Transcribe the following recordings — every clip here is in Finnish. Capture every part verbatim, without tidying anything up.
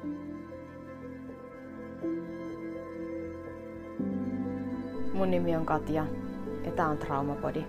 Mun nimi on Katja ja tää on Traumapodi.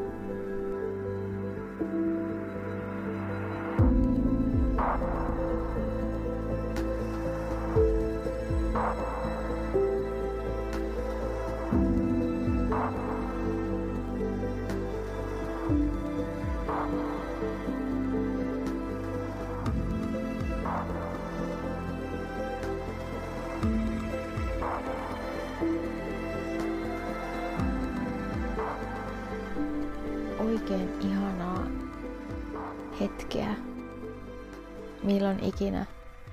Oikein ihanaa hetkeä, milloin ikinä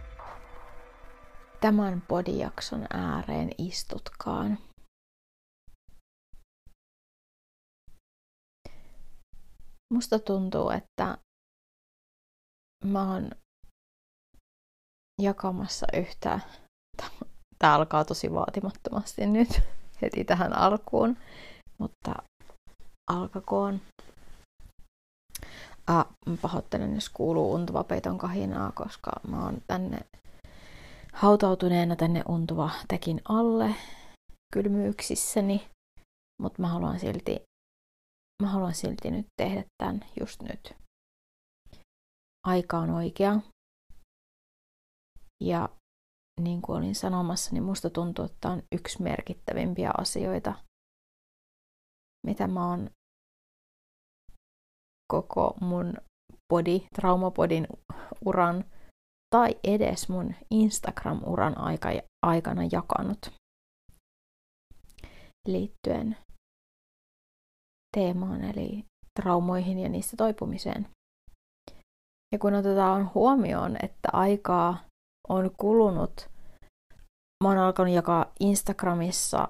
tämän podijakson ääreen istutkaan. Musta tuntuu, että mä oon jakamassa yhtä, tää alkaa tosi vaatimattomasti nyt heti tähän alkuun, mutta alkakoon. Ah, pahoittelen, jos kuuluu untuva peiton kahinaa, koska mä oon tänne hautautuneena tänne untuva tekin alle kylmyyksissäni, mutta mä haluan silti, mä haluan silti nyt tehdä tän just nyt. Aika on oikea. Ja niin kuin olin sanomassa, niin musta tuntuu, että tää on yksi merkittävimpiä asioita, mitä mä oon koko mun podi, Traumapodin uran tai edes mun Instagram-uran aikana jakanut liittyen teemaan eli traumoihin ja niistä toipumiseen. Ja kun otetaan huomioon, että aikaa on kulunut, mä oon alkanut jakaa Instagramissa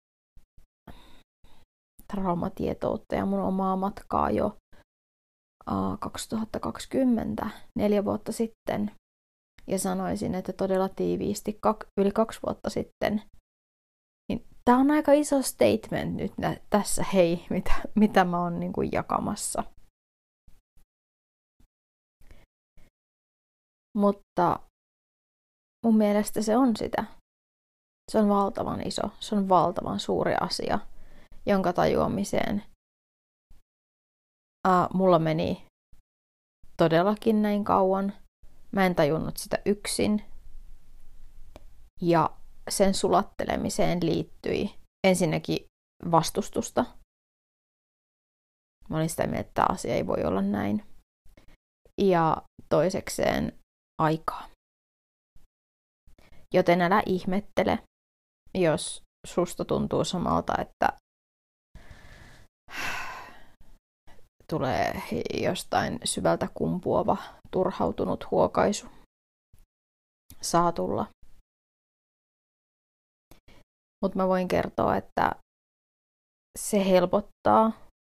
traumatietoutta ja mun omaa matkaa jo kaksituhattakaksikymmentä, neljä vuotta sitten, ja sanoisin, että todella tiiviisti kak, yli kaksi vuotta sitten, niin tää on aika iso statement nyt nä, tässä, hei, mitä, mitä mä oon niin kuin jakamassa. Mutta mun mielestä se on sitä. Se on valtavan iso, se on valtavan suuri asia, jonka tajuamiseen Uh, mulla meni todellakin näin kauan. Mä en tajunnut sitä yksin. Ja sen sulattelemiseen liittyi ensinnäkin vastustusta. Mä olin sitä mieltä, että tämä asia ei voi olla näin. Ja toisekseen aikaa. Joten älä ihmettele, jos susta tuntuu samalta, että tulee jostain syvältä kumpuava, turhautunut huokaisu. Saa tulla. Mutta mä voin kertoa, että se helpottaa.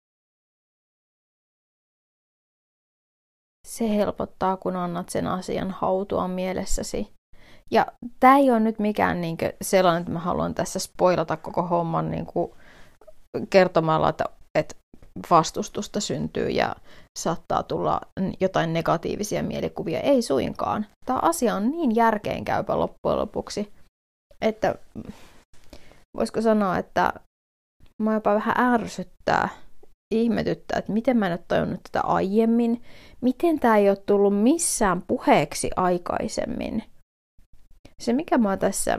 Se helpottaa, kun annat sen asian hautua mielessäsi. Ja tää ei ole nyt mikään niinkö sellainen, että mä haluan tässä spoilata koko homman niinkö kertomalla, että, että vastustusta syntyy ja saattaa tulla jotain negatiivisia mielikuvia. Ei suinkaan. Tämä asia on niin järkeenkäypä loppujen lopuksi, että voisiko sanoa, että mä jopa vähän ärsyttää, ihmetyttää, että miten mä en ole tajunnut tätä aiemmin, miten tämä ei ole tullut missään puheeksi aikaisemmin. Se, mikä mä tässä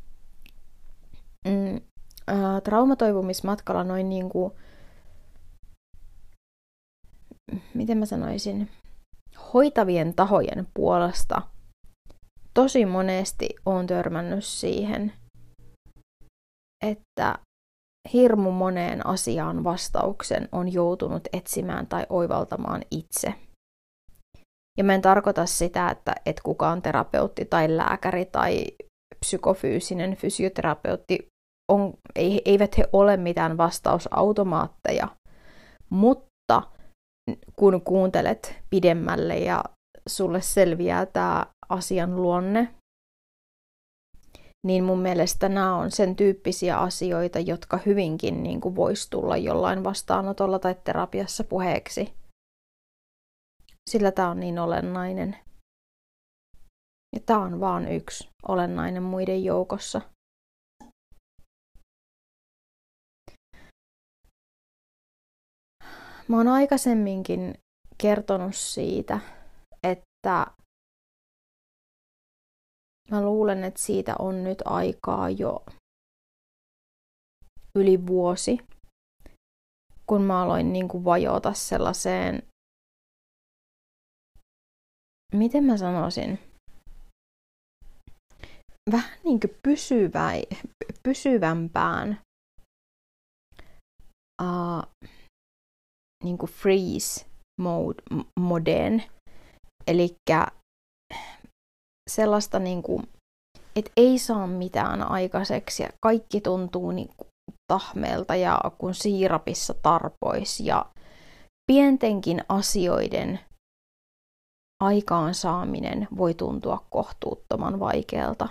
mm, äh, traumatoipumismatkalla noin niin kuin miten mä sanoisin, hoitavien tahojen puolesta tosi monesti olen törmännyt siihen, että hirmu moneen asiaan vastauksen on joutunut etsimään tai oivaltamaan itse. Ja mä en tarkoita sitä, että et kukaan terapeutti tai lääkäri tai psykofyysinen fysioterapeutti on, eivät he ole mitään vastausautomaatteja, mutta kun kuuntelet pidemmälle ja sulle selviää tämä asian luonne, niin mun mielestä nämä on sen tyyppisiä asioita, jotka hyvinkin niin kuin voisi tulla jollain vastaanotolla tai terapiassa puheeksi. Sillä tämä on niin olennainen. Ja tää on vaan yksi olennainen muiden joukossa. Mä oon aikaisemminkin kertonut siitä, että mä luulen, että siitä on nyt aikaa jo yli vuosi, kun mä aloin niin kuin vajota sellaiseen, miten mä sanoisin, vähän niin kuin pysyvä, pysyvämpään uh, niin kuin freeze mode, modeen, eli sellaista, niin kuin, että ei saa mitään aikaiseksi ja kaikki tuntuu niin kuin tahmeelta ja kun siirapissa tarpois ja pientenkin asioiden aikaansaaminen voi tuntua kohtuuttoman vaikealta.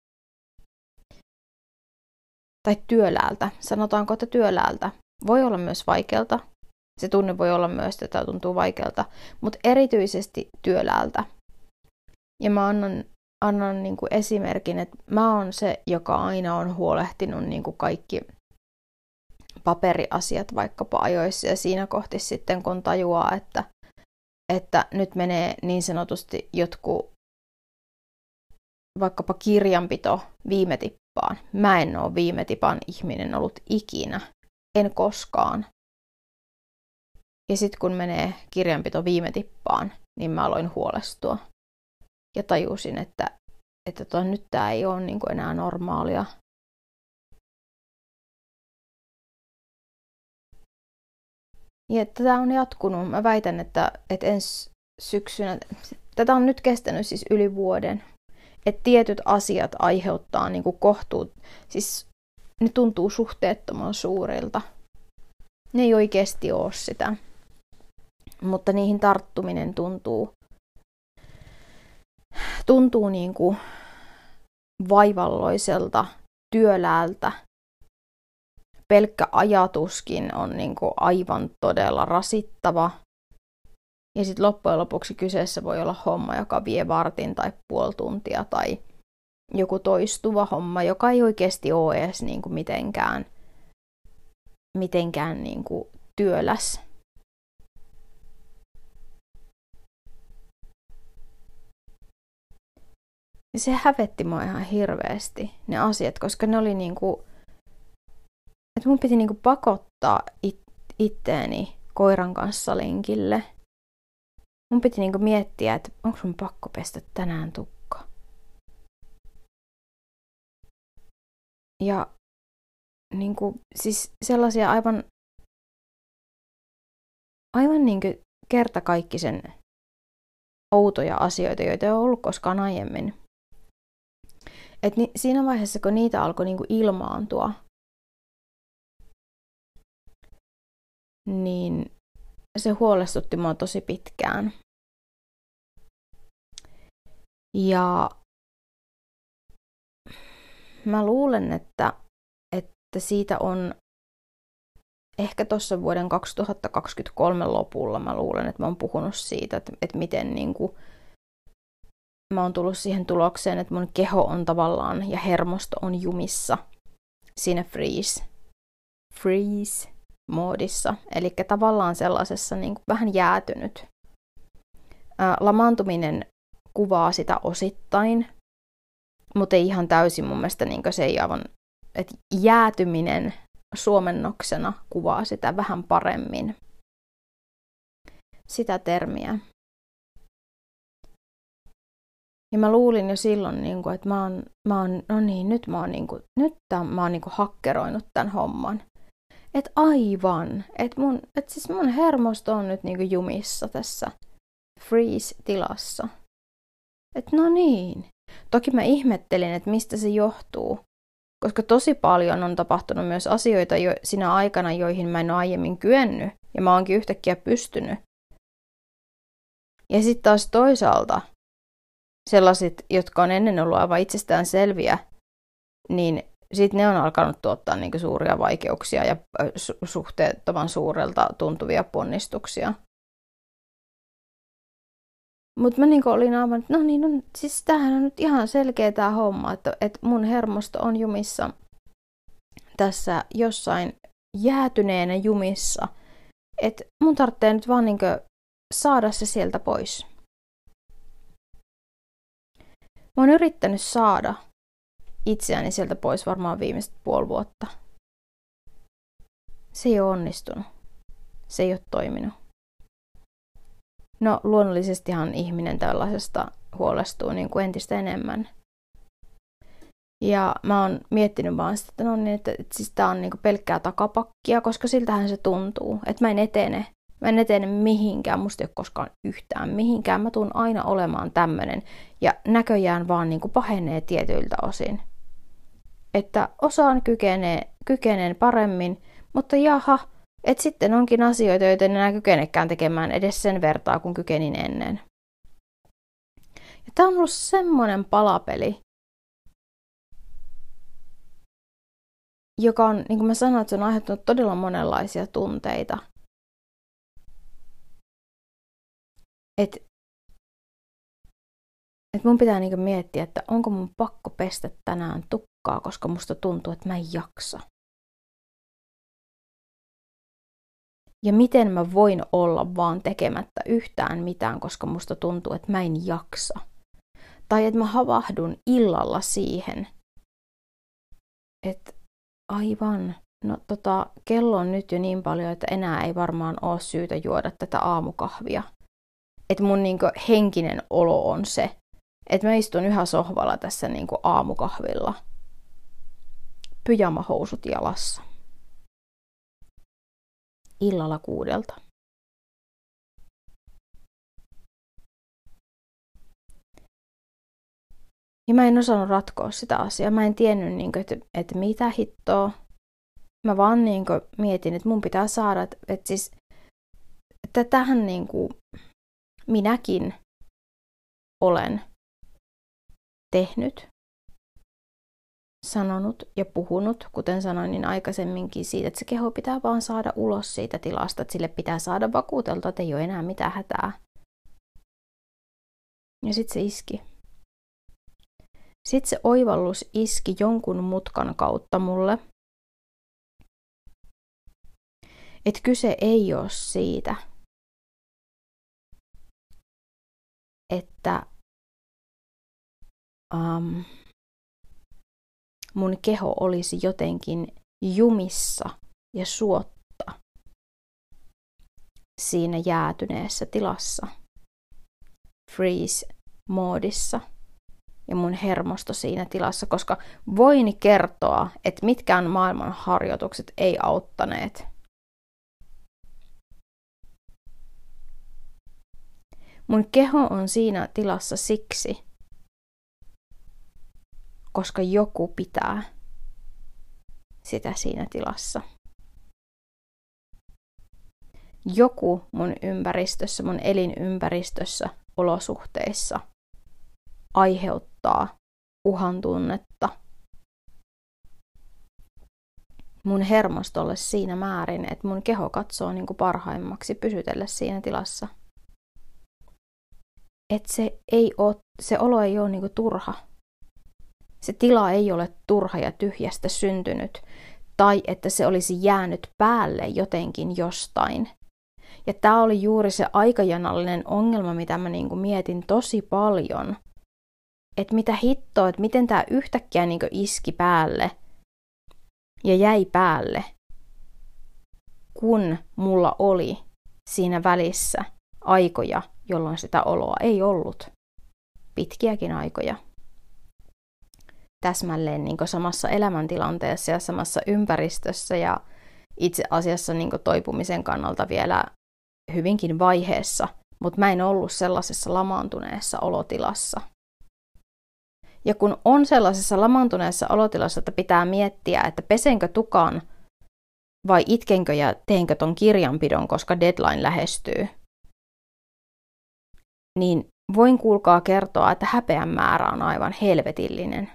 Tai työläältä. Sanotaanko, että työläältä voi olla myös vaikealta. Se tunne voi olla myös, että tämä tuntuu vaikealta, mutta erityisesti työläältä. Ja mä annan, annan niin kuin esimerkin, että mä oon se, joka aina on huolehtinut niin kuin kaikki paperiasiat vaikkapa ajoissa ja siinä kohti sitten, kun tajuaa, että, että nyt menee niin sanotusti jotkut vaikkapa kirjanpito viime tippaan. Mä en ole viime tipan ihminen ollut ikinä, en koskaan. Ja sitten kun menee kirjanpito viime tippaan, niin mä aloin huolestua. Ja tajusin, että, että to, nyt tää ei ole niin kuin enää normaalia. Ja tätä on jatkunut. Mä väitän, että, että ensi syksynä, tätä on nyt kestänyt siis yli vuoden. Että tietyt asiat aiheuttaa niin kuin kohtuut, siis ne tuntuu suhteettoman suurilta. Ne ei oikeasti ole sitä. Mutta niihin tarttuminen tuntuu, tuntuu niin kuin vaivalloiselta, työläältä. Pelkkä ajatuskin on niin kuin aivan todella rasittava. Ja sitten loppujen lopuksi kyseessä voi olla homma, joka vie vartin tai puoli tuntia tai joku toistuva homma, joka ei oikeasti ole edes niin kuin mitenkään, mitenkään niin kuin työläs. Ja se hävetti mua ihan hirveästi, ne asiat, koska ne oli niinku, että mun piti niinku pakottaa it, itteeni koiran kanssa lenkille. Mun piti niinku miettiä, että onko mun pakko pestä tänään tukka. Ja niinku, siis sellaisia aivan, aivan niinku kertakaikkisen outoja asioita, joita ei ole ollut koskaan aiemmin. Et ni, siinä vaiheessa, kun niitä alkoi niinku ilmaantua, niin se huolestutti mua tosi pitkään. Ja mä luulen, että, että siitä on ehkä tuossa vuoden kaksituhattakaksikymmentäkolme lopulla mä luulen, että mä oon puhunut siitä, että, että miten niinku mä oon tullut siihen tulokseen, että mun keho on tavallaan ja hermosto on jumissa siinä freeze, freeze moodissa. Eli tavallaan sellaisessa niin kuin vähän jäätynyt. Ää, lamaantuminen kuvaa sitä osittain, mutta ei ihan täysin mun mielestä niin kuin se ei aivan, että jäätyminen suomennoksena kuvaa sitä vähän paremmin. Sitä termiä. Ja mä luulin jo silloin, että mä oon, mä oon no niin, nyt mä oon, niin kuin, nyt tämän, mä oon niin kuin hakkeroinut tämän homman. Että aivan, että mun, et siis mun hermosto on nyt niin kuin jumissa tässä freeze-tilassa. Että no niin. Toki mä ihmettelin, että mistä se johtuu. Koska tosi paljon on tapahtunut myös asioita jo siinä aikana, joihin mä en ole aiemmin kyennyt. Ja mä oonkin yhtäkkiä pystynyt. Ja sitten taas toisaalta sellaiset, jotka on ennen ollut aivan itsestään selviä, niin sitten ne on alkanut tuottaa niinku suuria vaikeuksia ja su- suhteettoman suurelta tuntuvia ponnistuksia. Mutta mä niinku olin aivan, että no niin, no, siis tämähän on nyt ihan selkeä tämä homma, että, että mun hermosto on jumissa tässä jossain jäätyneenä jumissa. Että mun tarvitsee nyt vaan niinku saada se sieltä pois. Mä oon yrittänyt saada itseäni sieltä pois varmaan viimeiset puoli vuotta. Se ei ole onnistunut. Se ei ole toiminut. No luonnollisestihan ihminen tällaisesta huolestuu niin kuin entistä enemmän. Ja mä oon miettinyt vaan sitä, että, no niin, että, että siis tää on niin kuin pelkkää takapakkia, koska siltähän se tuntuu. Että mä en etene. Mä en etene mihinkään. Musta ei ole koskaan yhtään mihinkään. Mä tuun aina olemaan tämmönen. Ja näköjään vaan niin kuin pahenee tietyiltä osin. Että osaan kykenee, kykeneen paremmin, mutta jaha, että sitten onkin asioita, joita en enää kykenekään tekemään edes sen vertaa, kun kykenin ennen. Ja tää on ollut semmoinen palapeli, joka on, niin kuin mä sanoin, että se on aiheuttanut todella monenlaisia tunteita. Että et mun pitää niin kuin miettiä, että onko mun pakko pestä tänään tukkaa, koska musta tuntuu, että mä en jaksa. Ja miten mä voin olla vaan tekemättä yhtään mitään, koska musta tuntuu, että mä en jaksa. Tai että mä havahdun illalla siihen, että aivan, no tota, kello on nyt jo niin paljon, että enää ei varmaan ole syytä juoda tätä aamukahvia. Että mun niinku henkinen olo on se, että mä istun yhä sohvalla tässä niinku aamukahvilla. Pyjamahousut jalassa. Illalla kuudelta. Ja mä en osannut ratkoa sitä asiaa. Mä en tiennyt, niin kuin, että, että mitä hittoa. Mä vaan niin kuin, mietin, että mun pitää saada, että, että siis että tähän niin kuin, minäkin olen tehnyt, sanonut ja puhunut, kuten sanoin niin aikaisemminkin siitä, että se keho pitää vaan saada ulos siitä tilasta, että sille pitää saada vakuuteltua, että ei ole enää mitään hätää. Ja sitten se iski. Sitten se oivallus iski jonkun mutkan kautta mulle, että kyse ei ole siitä, että um, mun keho olisi jotenkin jumissa ja suotta siinä jäätyneessä tilassa, freeze-moodissa. Ja mun hermosto siinä tilassa, koska voin kertoa, että mitkään maailman harjoitukset ei auttaneet. Mun keho on siinä tilassa siksi, koska joku pitää sitä siinä tilassa. Joku mun ympäristössä, mun elinympäristössä, olosuhteissa aiheuttaa uhan tunnetta mun hermostolle siinä määrin, että mun keho katsoo niin kuin parhaimmaksi pysytellä siinä tilassa. Että se, ei ole, se olo ei ole niin kuin turha. Se tila ei ole turha ja tyhjästä syntynyt, tai että se olisi jäänyt päälle jotenkin jostain. Ja tämä oli juuri se aikajanallinen ongelma, mitä mä niin kuin mietin tosi paljon. Että mitä hittoa, että miten tämä yhtäkkiä niin kuin iski päälle ja jäi päälle, kun mulla oli siinä välissä aikoja, jolloin sitä oloa ei ollut. Pitkiäkin aikoja. Täsmälleen niin kuin samassa elämäntilanteessa ja samassa ympäristössä ja itse asiassa niin kuin toipumisen kannalta vielä hyvinkin vaiheessa, mutta mä en ollut sellaisessa lamaantuneessa olotilassa. Ja kun on sellaisessa lamaantuneessa olotilassa, että pitää miettiä, että pesenkö tukan vai itkenkö ja teenkö ton kirjanpidon, koska deadline lähestyy, niin voin kuulkaa kertoa, että häpeän määrä on aivan helvetillinen.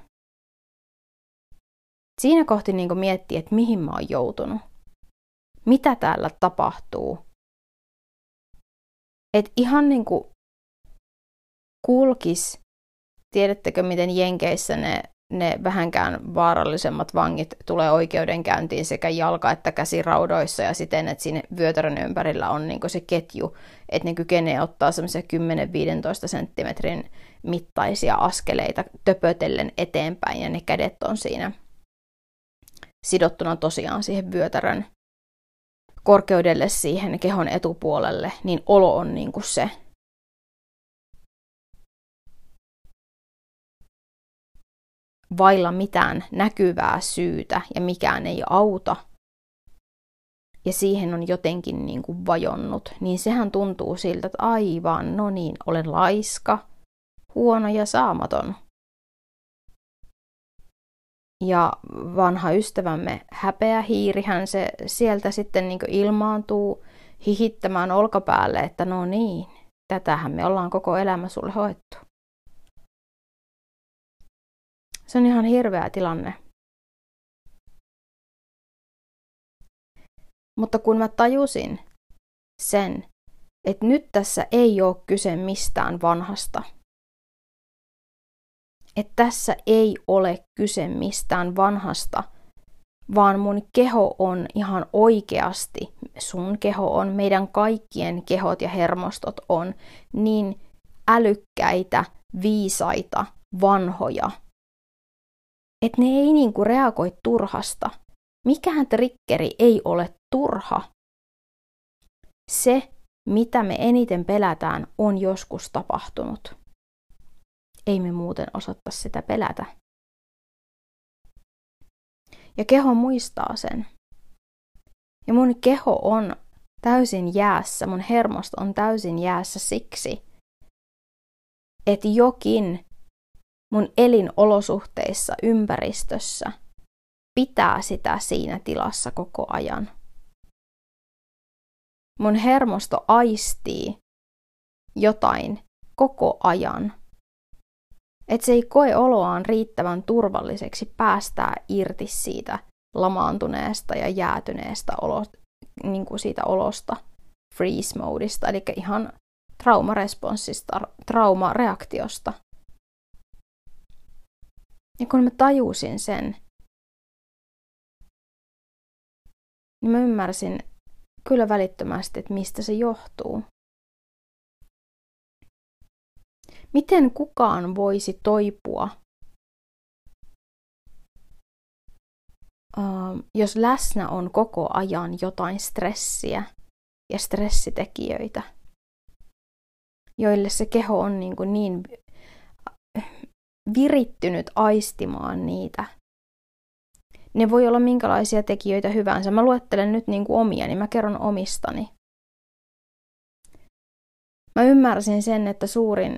Siinä kohti niin miettii, että mihin mä oon joutunut. Mitä täällä tapahtuu. Et ihan niin kuin kulkis, tiedättekö miten Jenkeissä ne, ne vähänkään vaarallisemmat vangit tulee oikeudenkäyntiin sekä jalka- että käsiraudoissa ja siten, että siinä vyötärön ympärillä on niin se ketju, että ne kykenee ottaa semmoisia kymmenen viisitoista senttimetrin mittaisia askeleita töpötellen eteenpäin ja ne kädet on siinä sidottuna tosiaan siihen vyötärön korkeudelle siihen kehon etupuolelle, niin olo on niin kuin se. Vailla mitään näkyvää syytä ja mikään ei auta. Ja siihen on jotenkin niin kuin vajonnut, niin sehän tuntuu siltä, että aivan, no niin, olen laiska, huono ja saamaton. Ja vanha ystävämme häpeähiirihän se sieltä sitten niin kuin ilmaantuu hihittämään olkapäälle, että no niin, tätähän me ollaan koko elämä sulle hoettu. Se on ihan hirveä tilanne. Mutta kun mä tajusin sen, että nyt tässä ei ole kyse mistään vanhasta. Että tässä ei ole kyse mistään vanhasta, vaan mun keho on ihan oikeasti, sun keho on, meidän kaikkien kehot ja hermostot on niin älykkäitä, viisaita, vanhoja, että ne ei niinku reagoi turhasta. Mikään triggeri ei ole turha. Se, mitä me eniten pelätään, on joskus tapahtunut. Ei me muuten osattaisi sitä pelätä. Ja keho muistaa sen. Ja mun keho on täysin jäässä, mun hermosto on täysin jäässä siksi, että jokin mun elinolosuhteissa, ympäristössä pitää sitä siinä tilassa koko ajan. Mun hermosto aistii jotain koko ajan. Että se ei koe oloaan riittävän turvalliseksi päästää irti siitä lamaantuneesta ja jäätyneestä olo, niin kuin siitä olosta, freeze-modista, eli ihan traumaresponssista, traumareaktiosta. Ja kun mä tajusin sen, niin mä ymmärsin kyllä välittömästi, että mistä se johtuu. Miten kukaan voisi toipua, jos läsnä on koko ajan jotain stressiä ja stressitekijöitä, joille se keho on niin, kuin niin virittynyt aistimaan niitä. Ne voi olla minkälaisia tekijöitä hyvänsä. Mä luettelen nyt niin kuin omia, niin mä kerron omistani. Mä ymmärsin sen, että suurin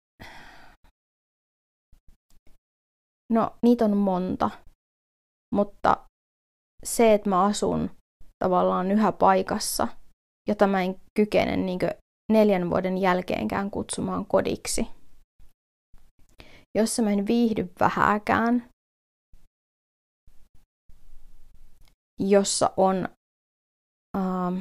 No, niitä on monta, mutta se, että mä asun tavallaan yhä paikassa, jota mä en kykene niin kuin neljän vuoden jälkeenkään kutsumaan kodiksi, jossa mä en viihdy vähääkään, jossa on ähm,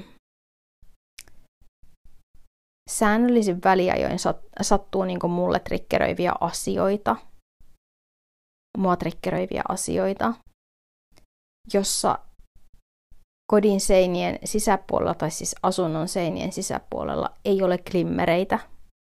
säännöllisin väliajoin sat, sattuu niin kuin mulle triggeröiviä asioita, mua triggeröiviä asioita, jossa kodin seinien sisäpuolella, tai siis asunnon seinien sisäpuolella, ei ole glimmereitä.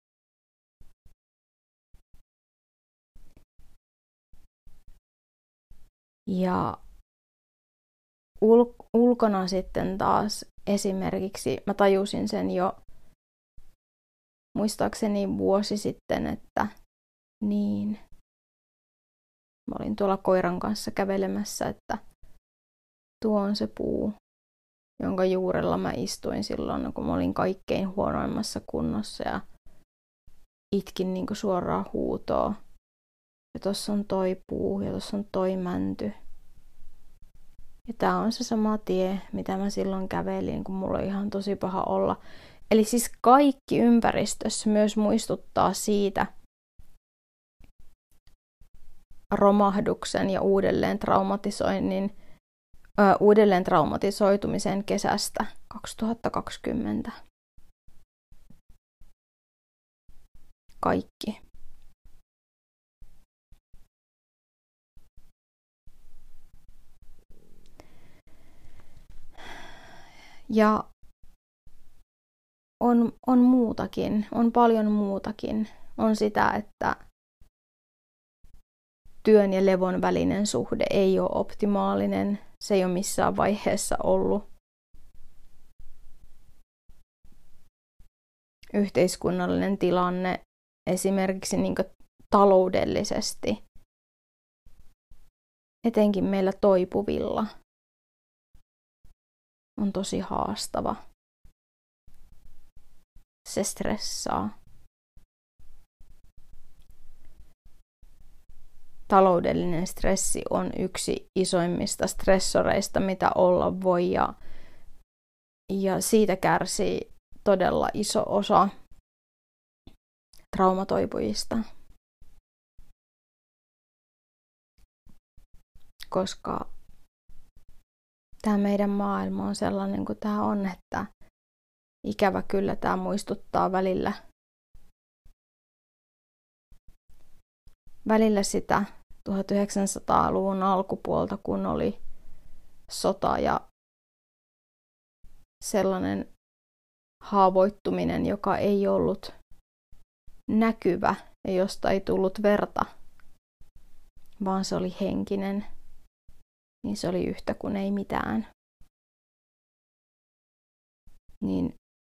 Ja ul- ulkona sitten taas esimerkiksi, mä tajusin sen jo muistaakseni vuosi sitten, että niin, mä olin tuolla koiran kanssa kävelemässä, että tuo on se puu, jonka juurella mä istuin silloin, kun mä olin kaikkein huonoimmassa kunnossa ja itkin niin kuin suoraan huutoa. Ja tossa on toi puu ja tossa on toi mänty. Ja tää on se sama tie, mitä mä silloin kävelin, kun mulla oli ihan tosi paha olla. Eli siis kaikki ympäristössä myös muistuttaa siitä romahduksen ja uudelleen traumatisoinnin, ö, uudelleen traumatisoitumisen kesästä kaksituhattakaksikymmentä. Kaikki. Ja on, on muutakin, on paljon muutakin. On sitä, että työn ja levon välinen suhde ei ole optimaalinen. Se ei ole missään vaiheessa ollut. Yhteiskunnallinen tilanne esimerkiksi niin kuin taloudellisesti, etenkin meillä toipuvilla, on tosi haastava. Se stressaa. Taloudellinen stressi on yksi isoimmista stressoreista, mitä olla voi, ja, ja siitä kärsii todella iso osa traumatoipujista. Koska tämä meidän maailma on sellainen kuin tämä on, että ikävä kyllä tämä muistuttaa välillä, välillä sitä tuhatyhdeksänsataaluvun alkupuolta, kun oli sota ja sellainen haavoittuminen, joka ei ollut näkyvä ja josta ei tullut verta, vaan se oli henkinen, niin se oli yhtä kuin ei mitään. Niin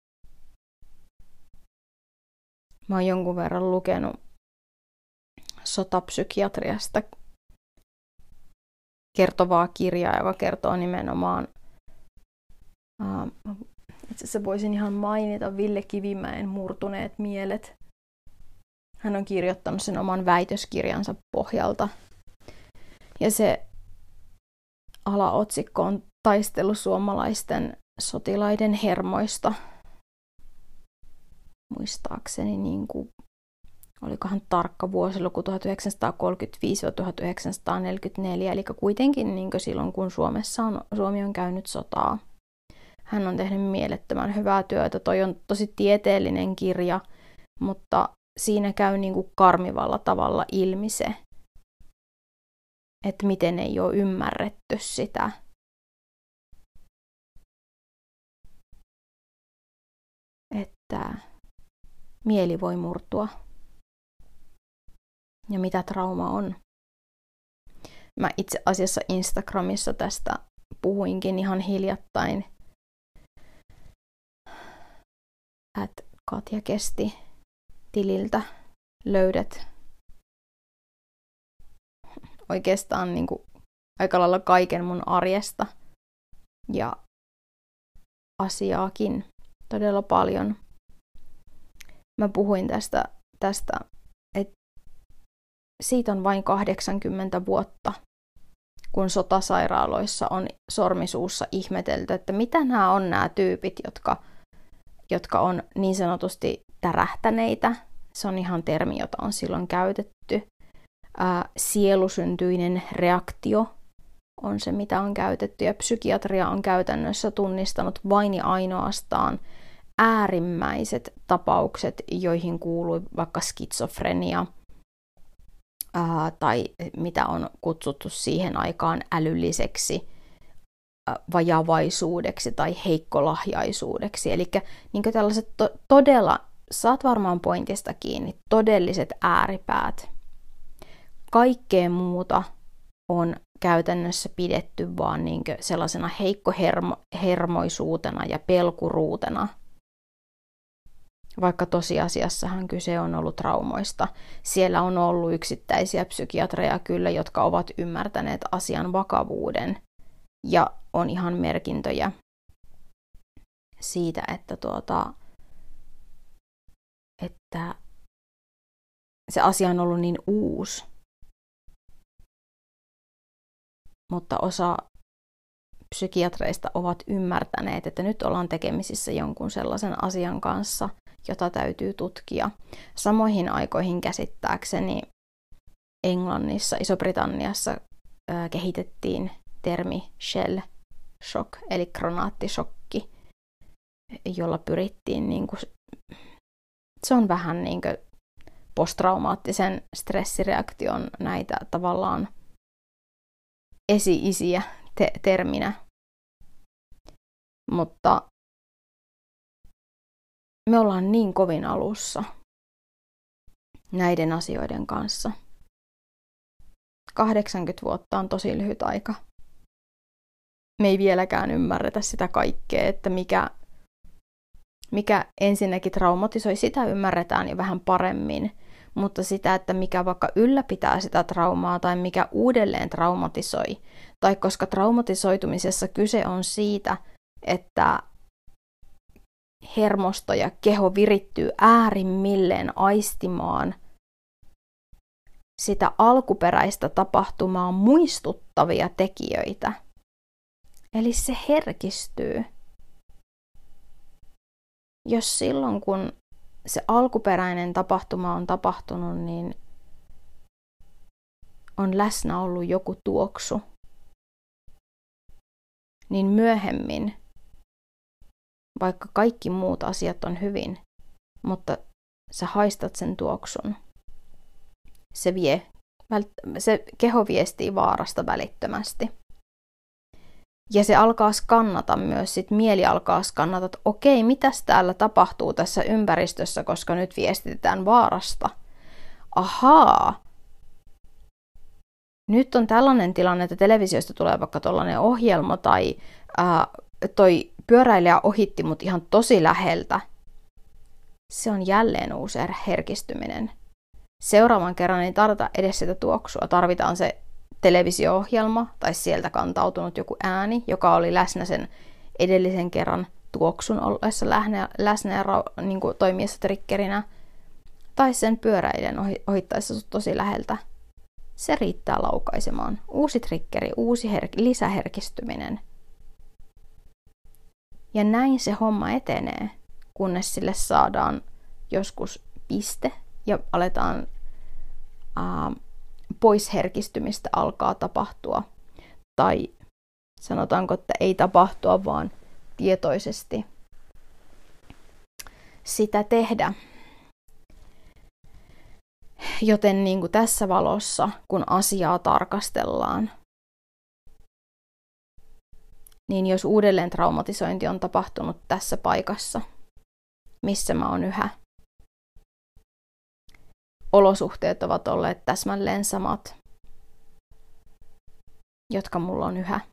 mä oon jonkun verran lukenut sotapsykiatriasta kertovaa kirjaa, joka kertoo nimenomaan, uh, itse asiassa voisin ihan mainita Ville Kivimäen Murtuneet mielet. Hän on kirjoittanut sen oman väitöskirjansa pohjalta. Ja se alaotsikko on Taistelu suomalaisten sotilaiden hermoista. Muistaakseni, niin kuin, olikohan tarkka vuosiluku tuhatyhdeksänsataakolmekymmentäviisi tuhatyhdeksänsataaneljäkymmentäneljä, eli kuitenkin niin kuin silloin, kun Suomessa on, Suomi on käynyt sotaa. Hän on tehnyt mielettömän hyvää työtä. Toi on tosi tieteellinen kirja, mutta siinä käy niin kuin karmivalla tavalla ilmi se, että miten ei ole ymmärretty sitä. Että mieli voi murtua. Ja mitä trauma on. Mä itse asiassa Instagramissa tästä puhuinkin ihan hiljattain. At Katja Kesti tililtä löydät oikeastaan niin kuin aika lailla kaiken mun arjesta ja asiaakin todella paljon. Mä puhuin tästä, tästä että siitä on vain kahdeksankymmentä vuotta, kun sotasairaaloissa on sormisuussa ihmetelty, että mitä nämä on nämä tyypit, jotka, jotka on niin sanotusti tärähtäneitä. Se on ihan termi, jota on silloin käytetty. Ää, sielusyntyinen reaktio on se, mitä on käytetty, ja psykiatria on käytännössä tunnistanut vain ja ainoastaan äärimmäiset tapaukset, joihin kuuluu vaikka skitsofrenia, ää, tai mitä on kutsuttu siihen aikaan älylliseksi ää, vajavaisuudeksi tai heikkolahjaisuudeksi. Eli niin tällaiset to- todella, saat varmaan pointista kiinni, todelliset ääripäät. Kaikkea muuta on käytännössä pidetty vaan niin sellaisena heikkohermoisuutena ja pelkuruutena. Vaikka tosiasiassahan kyse on ollut traumoista. Siellä on ollut yksittäisiä psykiatreja kyllä, jotka ovat ymmärtäneet asian vakavuuden. Ja on ihan merkintöjä siitä, että, tuota, että se asia on ollut niin uusi. Mutta osa psykiatreista ovat ymmärtäneet, että nyt ollaan tekemisissä jonkun sellaisen asian kanssa, jota täytyy tutkia. Samoihin aikoihin käsittääkseni Englannissa, Iso-Britanniassa ää, kehitettiin termi shell shock, eli granaattisokki, jolla pyrittiin, niin kuin, se on vähän niin kuin posttraumaattisen stressireaktion näitä tavallaan esi-isiä te- terminä. Mutta me ollaan niin kovin alussa näiden asioiden kanssa. kahdeksankymmentä vuotta on tosi lyhyt aika. Me ei vieläkään ymmärretä sitä kaikkea, että mikä, mikä ensinnäkin traumatisoi, sitä ymmärretään jo vähän paremmin. Mutta sitä, että mikä vaikka ylläpitää sitä traumaa tai mikä uudelleen traumatisoi. Tai koska traumatisoitumisessa kyse on siitä, että hermosto ja keho virittyy äärimmilleen aistimaan sitä alkuperäistä tapahtumaa muistuttavia tekijöitä. Eli se herkistyy. Jos silloin, kun se alkuperäinen tapahtuma on tapahtunut, niin on läsnä ollut joku tuoksu, niin myöhemmin, vaikka kaikki muut asiat on hyvin, mutta sä haistat sen tuoksun, se vie, se keho viestii vaarasta välittömästi. Ja se alkaa skannata myös, sit mieli alkaa skannata, että okei, mitäs täällä tapahtuu tässä ympäristössä, koska nyt viestitetään vaarasta. Ahaa, nyt on tällainen tilanne, että televisiosta tulee vaikka tollainen ohjelma tai ää, toi pyöräilijä ohitti mut ihan tosi läheltä. Se on jälleen uusi herkistyminen. Seuraavan kerran ei tarvita edes sitä tuoksua, tarvitaan se televisio-ohjelma tai sieltä kantautunut joku ääni, joka oli läsnä sen edellisen kerran tuoksun ollessa läsnä ja niin kuin toimiessa triggerinä, tai sen pyöräilijän ohittaessa sut tosi läheltä. Se riittää laukaisemaan. Uusi triggeri, uusi her- lisäherkistyminen. Ja näin se homma etenee, kunnes sille saadaan joskus piste ja aletaan ää, poisherkistymistä alkaa tapahtua. Tai sanotaanko, että ei tapahtua, vaan tietoisesti sitä tehdä. Joten niin kuin tässä valossa, kun asiaa tarkastellaan, niin jos uudelleen traumatisointi on tapahtunut tässä paikassa, missä mä oon yhä, olosuhteet ovat olleet täsmälleen samat, jotka mulla on yhä.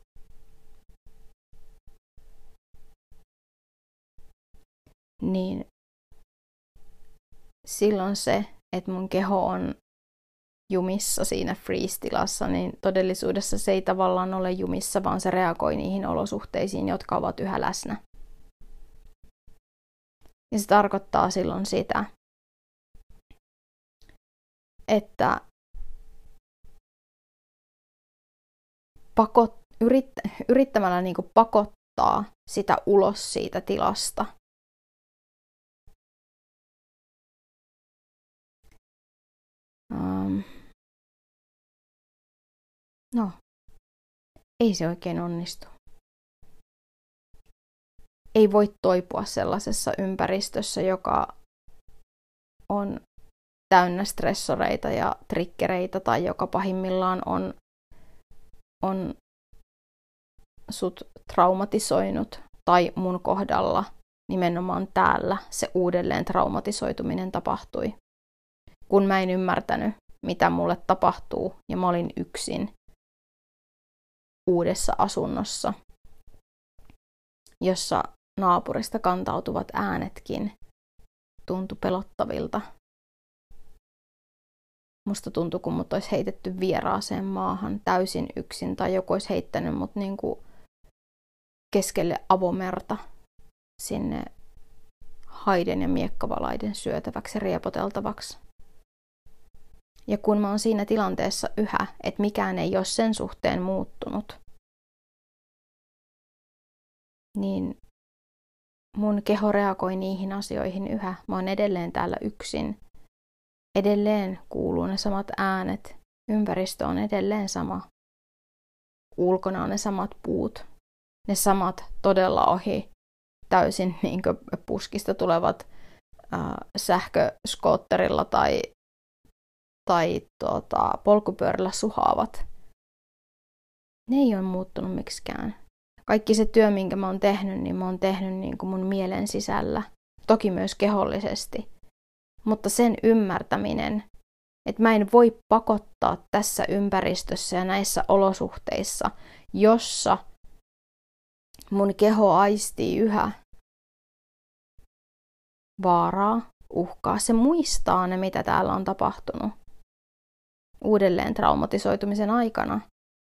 Niin silloin se, että mun keho on jumissa siinä freeze-tilassa, niin todellisuudessa se ei tavallaan ole jumissa, vaan se reagoi niihin olosuhteisiin, jotka ovat yhä läsnä. Ja se tarkoittaa silloin sitä, että pakot, yrit, yrittämällä niin kuin pakottaa sitä ulos siitä tilasta, Um, no, ei se oikein onnistu. Ei voi toipua sellaisessa ympäristössä, joka on täynnä stressoreita ja triggereitä tai joka pahimmillaan on, on sut traumatisoinut tai mun kohdalla nimenomaan täällä se uudelleen traumatisoituminen tapahtui. Kun mä en ymmärtänyt, mitä mulle tapahtuu, ja mä olin yksin uudessa asunnossa, jossa naapurista kantautuvat äänetkin tuntui pelottavilta. Musta tuntui, kun mut olisi heitetty vieraaseen maahan täysin yksin, tai joku olisi heittänyt mut niinku keskelle avomerta sinne haiden ja miekkavalaiden syötäväksi ja riepoteltavaksi. Ja kun mä oon siinä tilanteessa yhä, että mikään ei ole sen suhteen muuttunut, niin mun keho reagoi niihin asioihin yhä. Mä oon edelleen täällä yksin. Edelleen kuuluu ne samat äänet. Ympäristö on edelleen sama. Ulkona on ne samat puut. Ne samat todella ohi täysin niin kuin puskista tulevat äh, sähköskootterilla tai tai tuota, polkupyörällä suhaavat, ne ei ole muuttunut miksikään. kaikki se työ, minkä mä oon tehnyt, niin mä oon tehnyt niin kuin mun mielen sisällä. Toki myös kehollisesti. Mutta sen ymmärtäminen, että mä en voi pakottaa tässä ympäristössä ja näissä olosuhteissa, jossa mun keho aistii yhä vaaraa, uhkaa. Se muistaa ne, mitä täällä on tapahtunut uudelleen traumatisoitumisen aikana.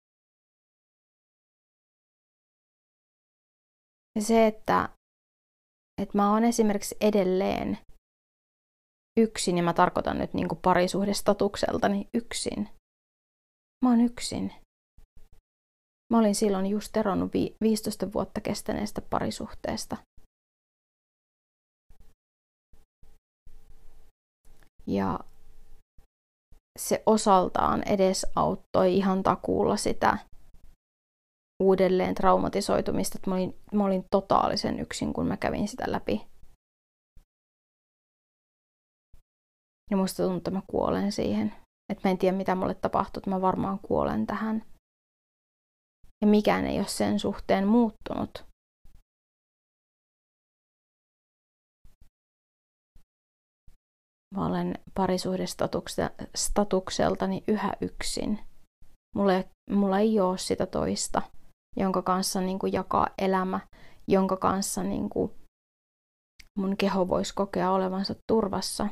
Ja se, että, että mä oon esimerkiksi edelleen yksin, ja mä tarkoitan nyt niin kuin parisuhdestatukseltani yksin. Mä oon yksin. Mä olin silloin just eronnut vi- viisitoista vuotta kestäneestä parisuhteesta. Ja se osaltaan edesauttoi ihan takuulla sitä uudelleen traumatisoitumista, että mä olin, mä olin totaalisen yksin, kun mä kävin sitä läpi. Ja musta tuntuu, että mä kuolen siihen. Että mä en tiedä, mitä mulle tapahtuu, että mä varmaan kuolen tähän. Ja mikään ei ole sen suhteen muuttunut. Mä olen parisuhdestatukseltani yhä yksin. Mulla ei, mulla ei ole sitä toista, jonka kanssa niin kuin jakaa elämä, jonka kanssa niin kuin mun keho voisi kokea olevansa turvassa.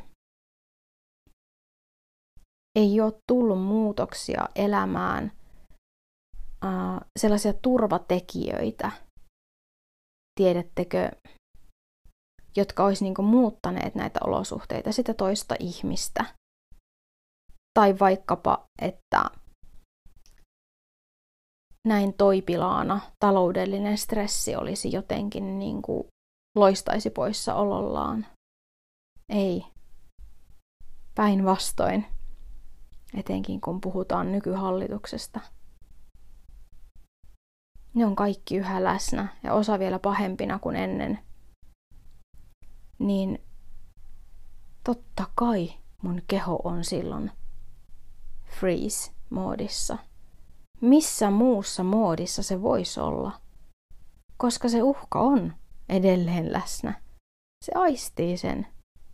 Ei ole tullut muutoksia elämään, äh, sellaisia turvatekijöitä, tiedättekö, jotka olisi niin kuin muuttaneet näitä olosuhteita, sitä toista ihmistä. Tai vaikkapa, että näin toipilaana taloudellinen stressi olisi jotenkin niin kuin loistaisi poissaolollaan. Ei. Päinvastoin. Etenkin kun puhutaan nykyhallituksesta. Ne on kaikki yhä läsnä ja osa vielä pahempina kuin ennen. Niin totta kai mun keho on silloin freeze-moodissa. Missä muussa moodissa se voisi olla? Koska se uhka on edelleen läsnä. Se aistii sen.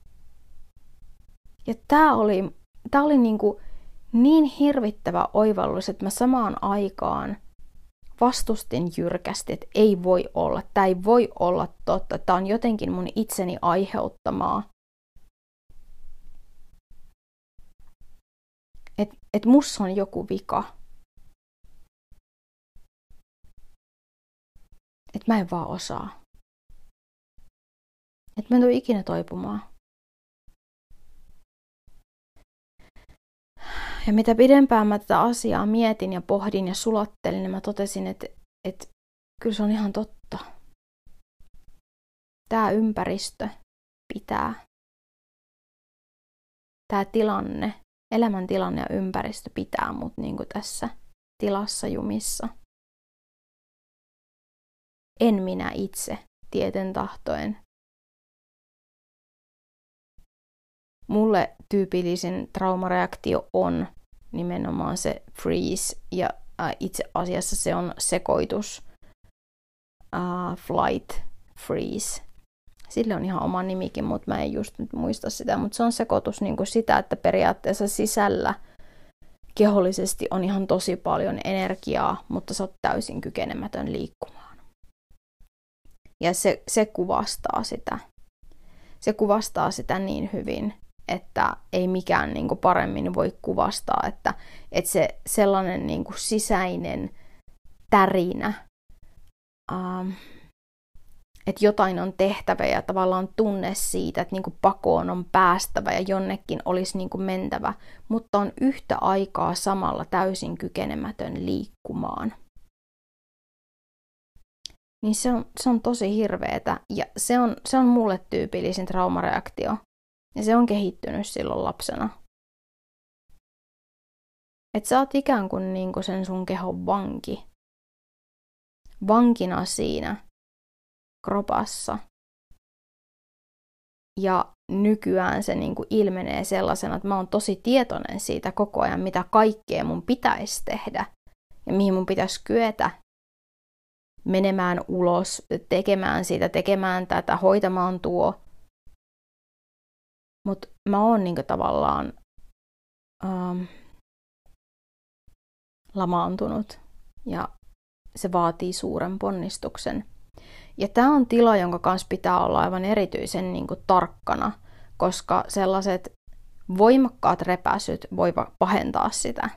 Ja tää oli, tää oli niinku niin hirvittävä oivallus, että mä samaan aikaan vastustin jyrkästi, että ei voi olla, tää ei voi olla totta, tää on jotenkin mun itseni aiheuttamaa. Että et mussa on joku vika. Että mä en vaan osaa. Että mä en tule ikinä toipumaan. Ja mitä pidempään mä tätä asiaa mietin ja pohdin ja sulattelin, niin mä totesin, että, että kyllä se on ihan totta. Tää ympäristö pitää. Tää tilanne, elämäntilanne ja ympäristö pitää mut niin kuin tässä tilassa jumissa. En minä itse, tieten tahtoen. Mulle tyypillisin traumareaktio on nimenomaan se freeze, ja äh, itse asiassa se on sekoitus äh, flight freeze. Sille on ihan oma nimikin, mutta mä en just nyt muista sitä, mutta se on sekoitus niin kuin sitä, että periaatteessa sisällä kehollisesti on ihan tosi paljon energiaa, mutta sä oot täysin kykenemätön liikkumaan. Ja se, se kuvastaa sitä. Se kuvastaa sitä niin hyvin, että ei mikään niin kuin paremmin voi kuvastaa, että, että se sellainen niin kuin sisäinen tärinä, ähm, että jotain on tehtävä ja tavallaan tunne siitä, että niin kuin pakoon on päästävä ja jonnekin olisi niin kuin mentävä, mutta on yhtä aikaa samalla täysin kykenemätön liikkumaan. Niin se on, se on tosi hirveetä ja se on, se on mulle tyypillisin traumareaktio. Ja se on kehittynyt silloin lapsena. Että sä oot ikään kuin, niin kuin sen sun kehon vanki. Vankina siinä kropassa. Ja nykyään se niin kuin ilmenee sellaisena, että mä oon tosi tietoinen siitä koko ajan, mitä kaikkea mun pitäisi tehdä. Ja mihin mun pitäisi kyetä. menemään ulos, tekemään sitä, tekemään tätä, hoitamaan tuo. Mutta mä oon niinku tavallaan ähm, lamaantunut ja se vaatii suuren ponnistuksen. Ja tämä on tila, jonka kanssa pitää olla aivan erityisen niinku tarkkana, koska sellaiset voimakkaat repäsyt voivat pahentaa sitä.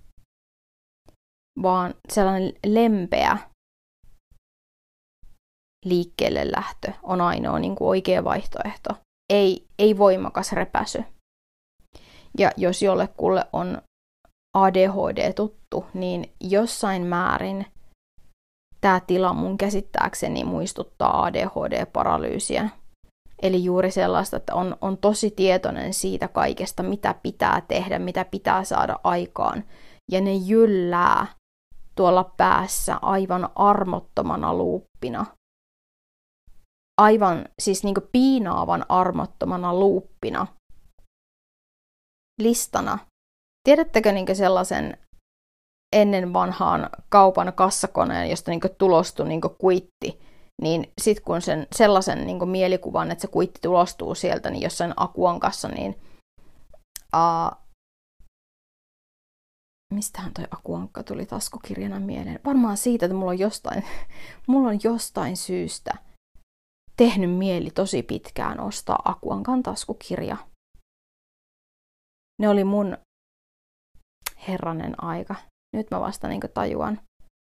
Vaan sellainen lempeä liikkeelle lähtö on ainoa niin kuin oikea vaihtoehto. Ei, ei voimakas repäsy. Ja jos jollekulle on A D H D tuttu, niin jossain määrin tämä tila mun käsittääkseni muistuttaa A D H D-paralyysiä. Eli juuri sellaista, että on, on tosi tietoinen siitä kaikesta, mitä pitää tehdä, mitä pitää saada aikaan. Ja ne jyllää tuolla päässä aivan armottomana luuppina. Aivan siis niin kuin piinaavan armottomana luuppina. Listana. Tiedättekö niin kuin sellaisen ennen vanhaan kaupan kassakoneen, josta niin kuin tulostui niin kuin kuitti, niin sitten kun sen sellaisen niin kuin mielikuvan, että se kuitti tulostuu sieltä, niin jossain Akuan kanssa, niin uh, mistähän toi Akuankka tuli taskukirjana mieleen? Varmaan siitä, että mulla on jostain, mulla on jostain syystä tehnyt mieli tosi pitkään ostaa Akuankan taskukirja. Ne oli mun herranen aika. Nyt mä vasta niin kuin tajuan.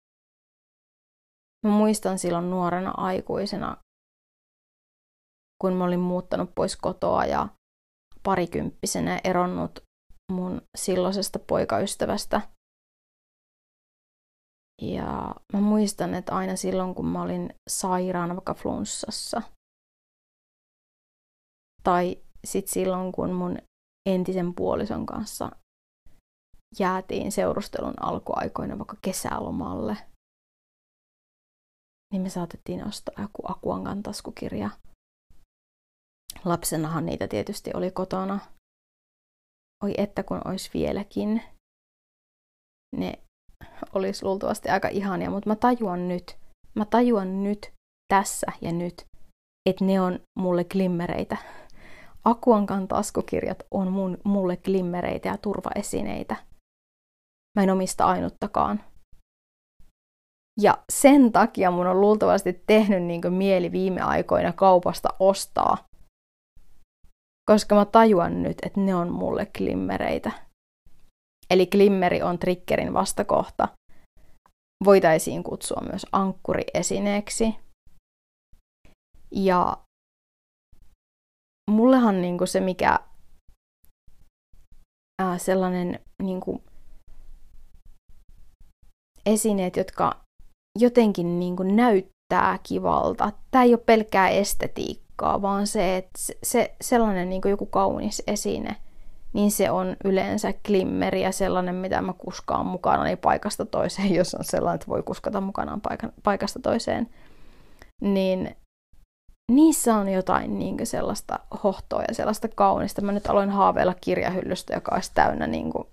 Mä muistan silloin nuorena aikuisena, kun mä olin muuttanut pois kotoa ja parikymppisenä eronnut mun silloisesta poikaystävästä. Ja mä muistan, että aina silloin, kun mä olin sairaana vaikka flunssassa, tai sit silloin, kun mun entisen puolison kanssa jäätiin seurustelun alkuaikoina vaikka kesälomalle, niin me saatettiin ostaa joku Akuankan taskukirja. Lapsenahan niitä tietysti oli kotona. Oi että kun olisi vieläkin. Ne olisi luultavasti aika ihania, mutta mä tajuan nyt, mä tajuan nyt, tässä ja nyt, että ne on mulle glimmereitä. Akuankan taskukirjat on mun, mulle glimmereitä ja turvaesineitä. Mä en omista ainuttakaan. Ja sen takia mun on luultavasti tehnyt niin kuin mieli viime aikoina kaupasta ostaa. Koska mä tajuan nyt, että ne on mulle glimmereitä. Eli glimmeri on triggerin vastakohta. Voitaisiin kutsua myös ankkuriesineeksi. Ja mullehan niin kuin se, mikä ää, sellainen niin kuin esineet, jotka jotenkin niin kuin näyttää kivalta. Tämä ei ole pelkkää estetiikkaa, vaan se, että se, sellainen niin kuin joku kaunis esine, niin se on yleensä glimmeri ja sellainen, mitä mä kuskaan mukana niin paikasta toiseen, jos on sellainen, että voi kuskata mukanaan paikasta toiseen. Niin niissä on jotain niin kuin sellaista hohtoa ja sellaista kaunista. Mä nyt aloin haaveilla kirjahyllystä, joka olisi täynnä niin kuin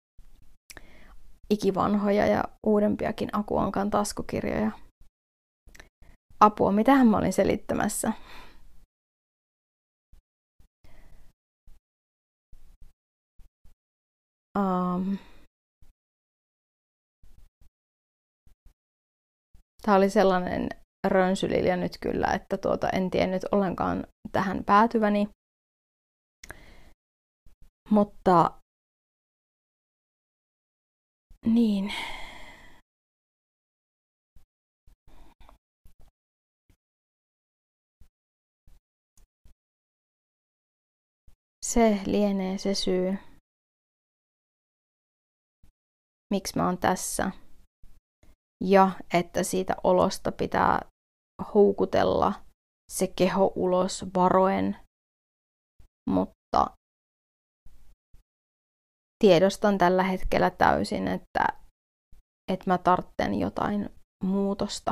ikivanhoja ja uudempiakin Akuankan taskukirjoja. Apua, mitähän mä olin selittämässä? Um, Tämä oli sellainen rönsylilja nyt kyllä, että tuota, en tiennyt ollenkaan tähän päätyväni. Mutta niin. Se lienee se syy, miksi mä oon tässä. Ja että siitä olosta pitää houkutella se keho ulos varoen. Mutta tiedostan tällä hetkellä täysin, että, että mä tarvitsen jotain muutosta.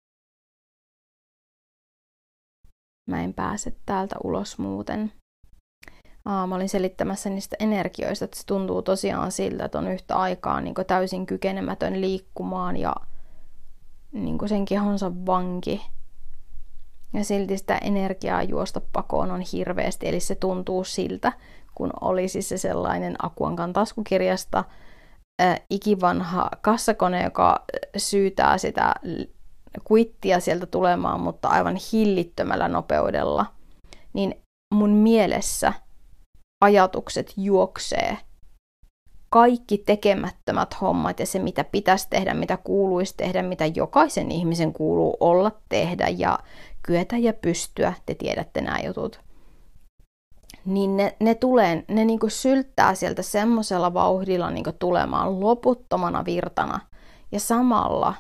Mä en pääse täältä ulos muuten. Aa, mä olin selittämässä niistä energioista, että se tuntuu tosiaan siltä, että on yhtä aikaa niin kuin täysin kykenemätön liikkumaan ja niin kuin sen kehonsa vanki. Ja silti sitä energiaa juosta pakoon on hirveästi, eli se tuntuu siltä, kun olisi se sellainen Akuankan taskukirjasta äh, ikivanha kassakone, joka syytää sitä kuittia sieltä tulemaan, mutta aivan hillittömällä nopeudella. Niin mun mielessä ajatukset juoksee. Kaikki tekemättömät hommat ja se, mitä pitäisi tehdä, mitä kuuluisi tehdä, mitä jokaisen ihmisen kuuluu olla, tehdä ja kyetä ja pystyä, te tiedätte nämä jutut, niin ne, ne, tulee, ne niinku sylttää sieltä semmoisella vauhdilla niinku tulemaan loputtomana virtana. Ja samalla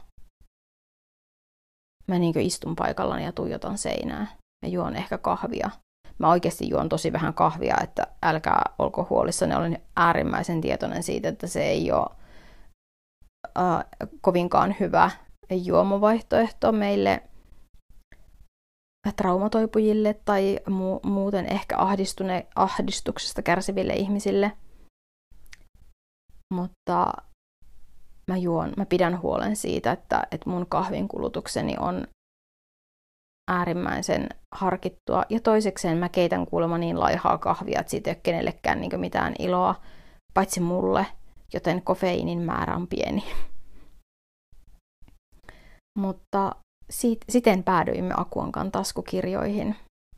mä niinku istun paikallani ja tuijotan seinää ja juon ehkä kahvia. Mä oikeasti juon tosi vähän kahvia, että älkää olko huolissanne. Olen äärimmäisen tietoinen siitä, että se ei ole äh, kovinkaan hyvä juomavaihtoehto meille traumatoipujille tai mu- muuten ehkä ahdistune- ahdistuksesta kärsiville ihmisille. Mutta mä juon, mä pidän huolen siitä, että, että mun kahvin kulutukseni on äärimmäisen harkittua. Ja toisekseen mä keitän kuulemma niin laihaa kahvia, että siitä ei ole kenellekään niin mitään iloa, paitsi mulle, joten kofeiinin määrä on pieni. Mutta sit, siten päädyimme Akuankan taskukirjoihin.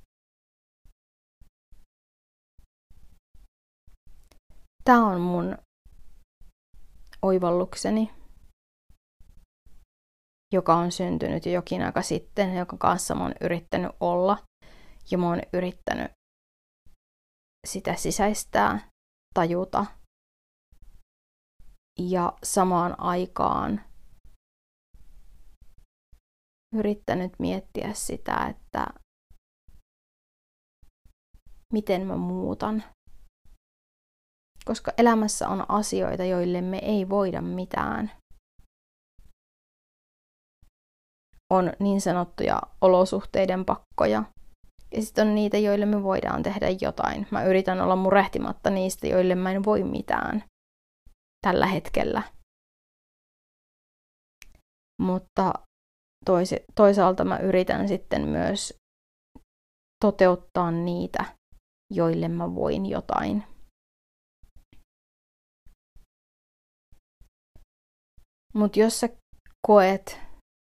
Tämä on mun oivallukseni, joka on syntynyt jo jokin aika sitten, jonka kanssa mä oon yrittänyt olla. Ja mä oon yrittänyt sitä sisäistää, tajuta. Ja samaan aikaan yrittänyt miettiä sitä, että miten mä muutan. Koska elämässä on asioita, joille me ei voida mitään. On niin sanottuja olosuhteiden pakkoja. Ja sitten on niitä, joille me voidaan tehdä jotain. Mä yritän olla murehtimatta niistä, joille mä en voi mitään tällä hetkellä. Mutta toisi, toisaalta mä yritän sitten myös toteuttaa niitä, joille mä voin jotain. Mutta jos sä koet,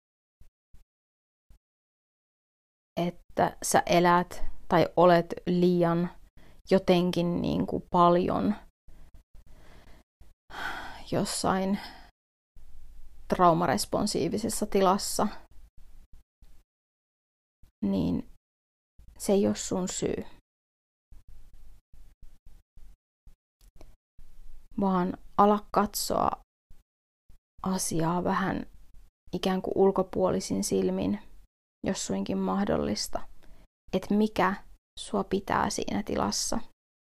että sä elät tai olet liian jotenkin niin kuin paljon jossain traumaresponsiivisessa tilassa, niin se ei ole sun syy. Vaan ala katsoa asiaa vähän ikään kuin ulkopuolisin silmin, jos suinkin mahdollista, että mikä sua pitää siinä tilassa.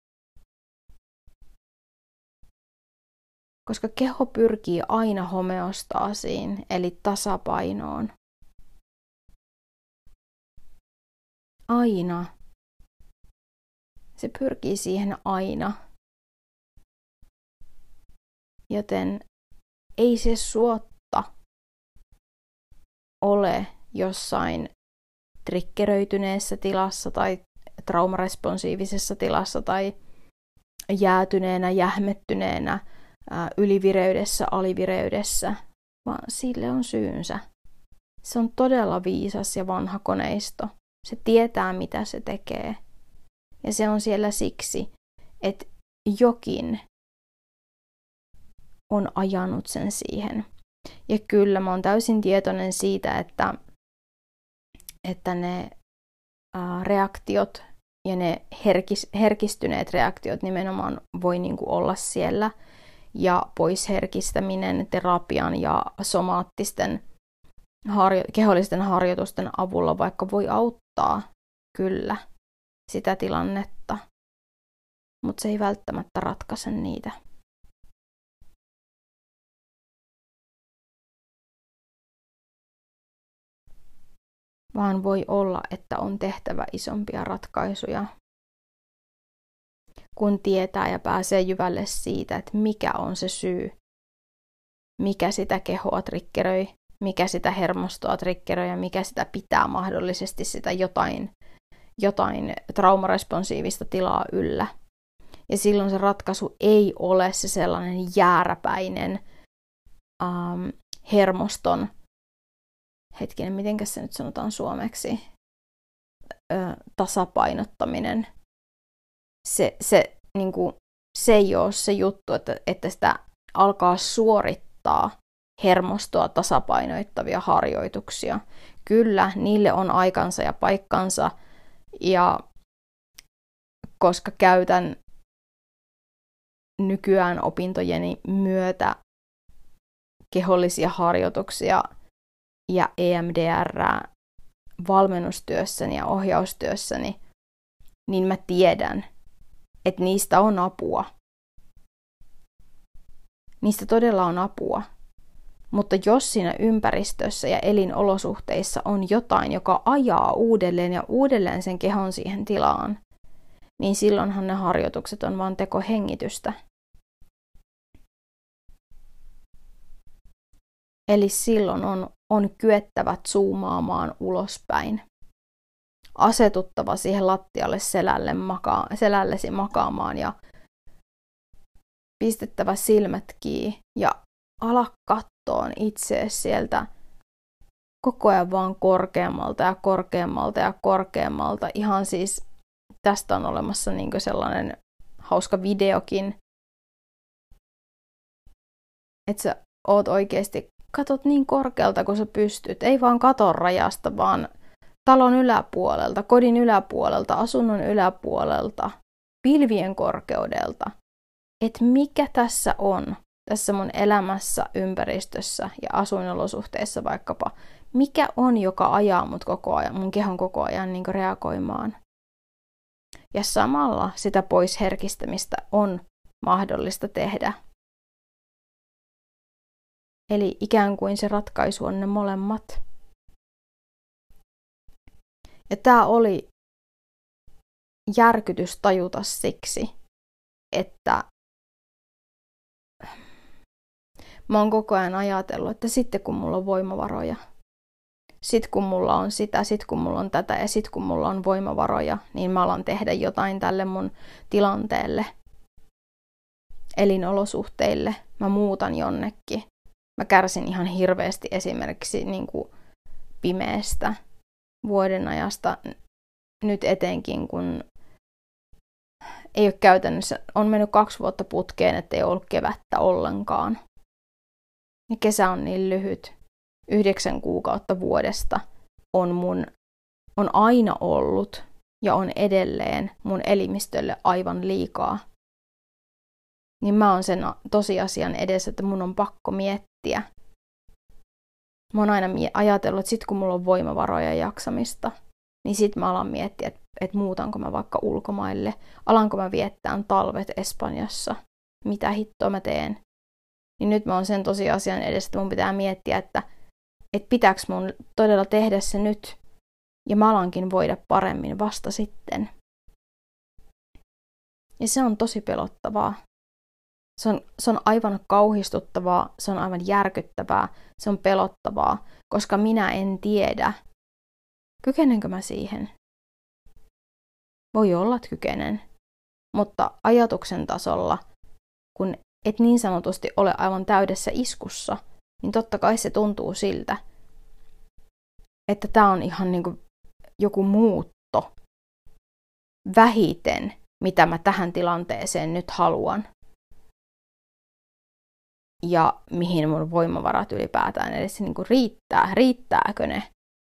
Koska keho pyrkii aina homeostaasiin, eli tasapainoon. Aina. Se pyrkii siihen aina. Joten ei se suotta ole jossain triggeröityneessä tilassa tai traumaresponsiivisessa tilassa tai jäätyneenä, jähmettyneenä, ylivireydessä, alivireydessä, vaan sille on syynsä. Se on todella viisas ja vanha koneisto. Se tietää, mitä se tekee. Ja se on siellä siksi, että jokin on ajanut sen siihen. Ja kyllä, mä oon täysin tietoinen siitä, että, että ne ää, reaktiot ja ne herkis, herkistyneet reaktiot nimenomaan voi niinku olla siellä. Ja poisherkistäminen terapian ja somaattisten harjo- kehollisten harjoitusten avulla vaikka voi auttaa kyllä sitä tilannetta, mutta se ei välttämättä ratkaise niitä. Vaan voi olla, että on tehtävä isompia ratkaisuja, kun tietää ja pääsee jyvälle siitä, että mikä on se syy, mikä sitä kehoa triggeröi, mikä sitä hermostoa triggeröi ja mikä sitä pitää mahdollisesti sitä jotain, jotain traumaresponsiivista tilaa yllä. Ja silloin se ratkaisu ei ole se sellainen jääräpäinen ähm, hermoston, hetkinen, mitenkä se nyt sanotaan suomeksi, ö, tasapainottaminen. Se, se, niin kuin, se ei ole se juttu, että, että sitä alkaa suorittaa hermostoa tasapainoittavia harjoituksia. Kyllä, niille on aikansa ja paikkansa, ja koska käytän nykyään opintojeni myötä kehollisia harjoituksia ja E M D R valmennustyössäni ja ohjaustyössäni, niin mä tiedän, että niistä on apua. Niistä todella on apua. Mutta jos siinä ympäristössä ja elinolosuhteissa on jotain, joka ajaa uudelleen ja uudelleen sen kehon siihen tilaan, niin silloinhan ne harjoitukset on vaan tekohengitystä. Eli silloin on, on kyettävä zoomaamaan ulospäin. Asetuttava siihen lattialle selälle maka- selällesi makaamaan ja pistettävä silmät kiinni ja ala kattoon itseesi sieltä koko ajan vaan korkeammalta ja korkeammalta ja korkeammalta. Ihan siis tästä on olemassa niin sellainen hauska videokin, että sä oot oikeasti, katot niin korkealta kuin sä pystyt. Ei vaan katon rajasta, vaan talon yläpuolelta, kodin yläpuolelta, asunnon yläpuolelta, pilvien korkeudelta. Että mikä tässä on, tässä mun elämässä, ympäristössä ja asuinolosuhteissa vaikkapa, mikä on, joka ajaa mut koko ajan, mun kehon koko ajan niin kuin reagoimaan. Ja samalla sitä pois herkistämistä on mahdollista tehdä. Eli ikään kuin se ratkaisu on ne molemmat. Ja tää oli järkytys tajuta siksi, että mä oon koko ajan ajatellut, että sitten kun mulla on voimavaroja, sit kun mulla on sitä, sit kun mulla on tätä ja sit kun mulla on voimavaroja, niin mä alan tehdä jotain tälle mun tilanteelle, elinolosuhteille, mä muutan jonnekin. Mä kärsin ihan hirveästi esimerkiksi niin kuin pimeästä vuodenajasta, nyt etenkin kun ei ole käytännössä, on mennyt kaksi vuotta putkeen, että ei ollut kevättä ollenkaan. Ja kesä on niin lyhyt, yhdeksän kuukautta vuodesta on mun, on aina ollut ja on edelleen mun elimistölle aivan liikaa. Niin mä oon sen tosiasian edessä, että mun on pakko miettiä. Mä oon aina ajatellut, että sit kun mulla on voimavaroja ja jaksamista, niin sit mä alan miettiä, että, että muutanko mä vaikka ulkomaille, alanko mä viettää talvet Espanjassa, mitä hittoa mä teen. Niin nyt mä oon sen tosiasian edessä, että mun pitää miettiä, että, että pitääkö mun todella tehdä se nyt, ja mä alankin voida paremmin vasta sitten. Ja se on tosi pelottavaa. Se on, se on aivan kauhistuttavaa, se on aivan järkyttävää, se on pelottavaa, koska minä en tiedä, kykenenkö mä siihen. Voi olla, että kykenen, mutta ajatuksen tasolla, kun et niin sanotusti ole aivan täydessä iskussa, niin totta kai se tuntuu siltä, että tää on ihan niin kuin joku muutto vähiten, mitä mä tähän tilanteeseen nyt haluan. Ja mihin mun voimavarat ylipäätään edes niin kuin riittää, riittääkö ne.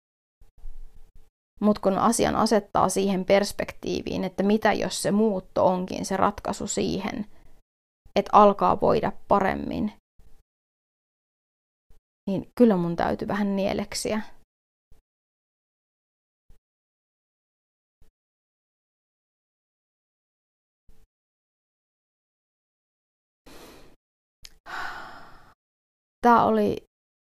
Mutta kun asian asettaa siihen perspektiiviin, että mitä jos se muutto onkin se ratkaisu siihen, että alkaa voida paremmin, niin kyllä mun täytyy vähän nieleksiä. Tämä oli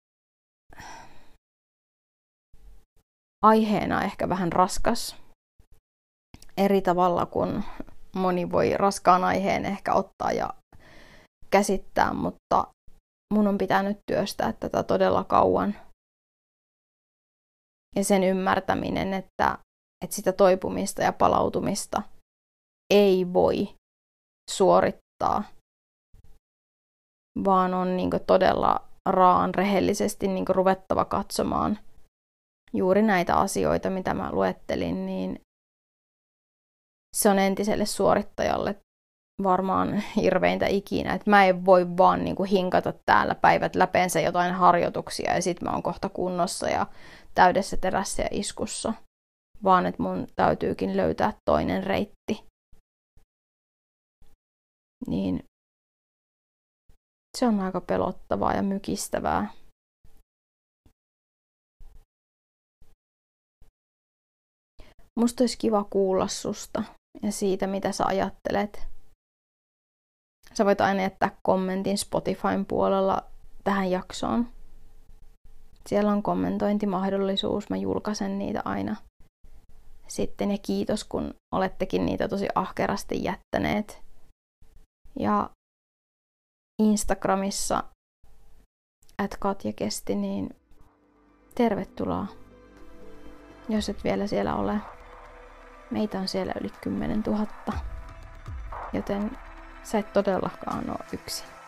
aiheena ehkä vähän raskas. Eri tavalla kuin moni voi raskaan aiheen ehkä ottaa ja käsittää, mutta mun on pitänyt työstää tätä todella kauan. Ja sen ymmärtäminen, että, että sitä toipumista ja palautumista ei voi suorittaa, vaan on niin kuin todella raan rehellisesti niin kuin ruvettava katsomaan juuri näitä asioita, mitä mä luettelin, niin se on entiselle suorittajalle varmaan hirveintä ikinä. Että mä en voi vaan niin kuin hinkata täällä päivät läpeensä jotain harjoituksia ja sit mä oon kohta kunnossa ja täydessä terässä ja iskussa. Vaan että mun täytyykin löytää toinen reitti. Niin se on aika pelottavaa ja mykistävää. Musta olisi kiva kuulla susta ja siitä, mitä sä ajattelet. Sä voit aina jättää kommentin Spotifyn puolella tähän jaksoon. Siellä on kommentointimahdollisuus, mä julkaisen niitä aina sitten. Ja kiitos, kun olettekin niitä tosi ahkerasti jättäneet. Ja Instagramissa at Katja Kesti, niin tervetuloa, jos et vielä siellä ole. Meitä on siellä yli kymmenen tuhatta, joten sä et todellakaan ole yksin.